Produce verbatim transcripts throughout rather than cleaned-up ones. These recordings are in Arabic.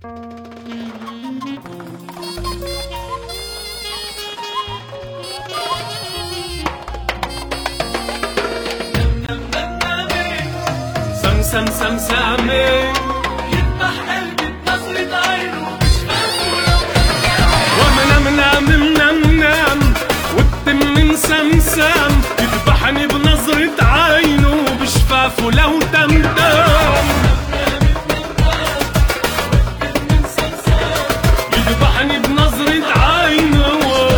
سم سم سامي يذبح قلبي بنظرة عينه مش فاهم ومنام نام منام نام والتم من سمسم يذبحني بنظرة عينه بشفافه لو تمتم يذبحني بنظرة عينه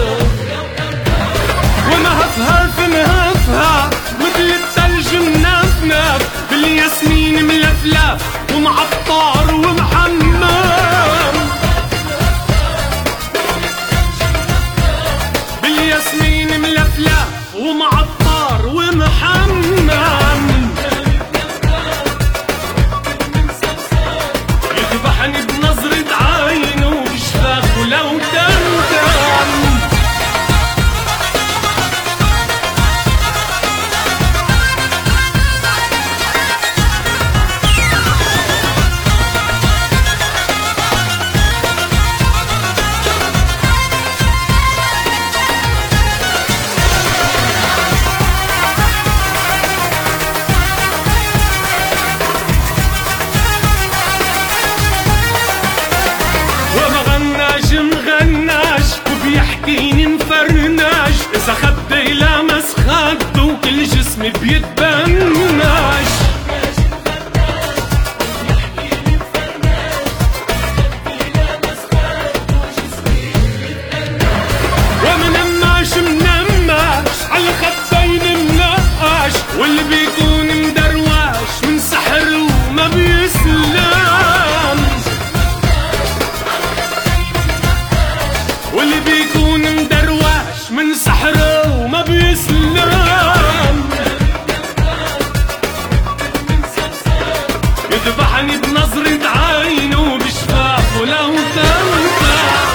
ومهفهف مهفهف مثل التلج منفنف بالياسمين ملفلف ومعطر ومحمم بالياسمين ملفلف ومعطر ومحمم يذبحني بنظرة عينه بشفاف ولو تمتم مغناش وبيحكيني مفرناش إذا خدي لمس خده وكل جسمي بيتبناش ومنماش منماش على خدين منقاش واللي بيكون مدرواش من سحر وما بيسلم واللي بيكون مدرواش من سحره وما بيسلم يذبحني بنظرة عينه بشفاف ولو تمتم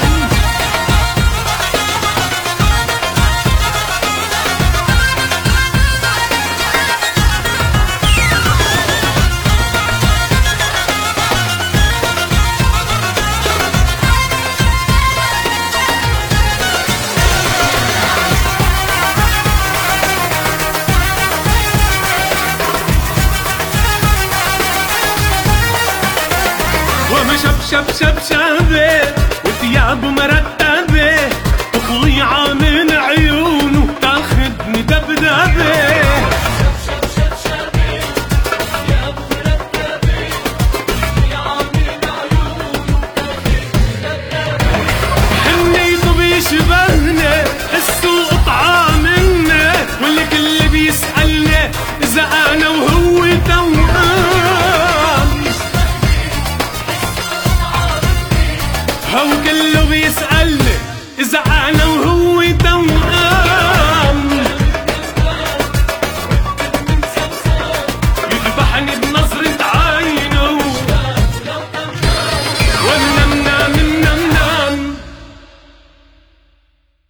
شب شب شب شبه وثيابه مرتبة وطليعة من عيونه تاخدني دبدبة شب شب شبه وثيابه مرتبة وطليعة من عيونه تاخدني دبدبة حنيته بيشبهني حسه قطعة مني والكل بيسألني إذا أنا وهو توأم هو كله بيسألني إذا أنا وهو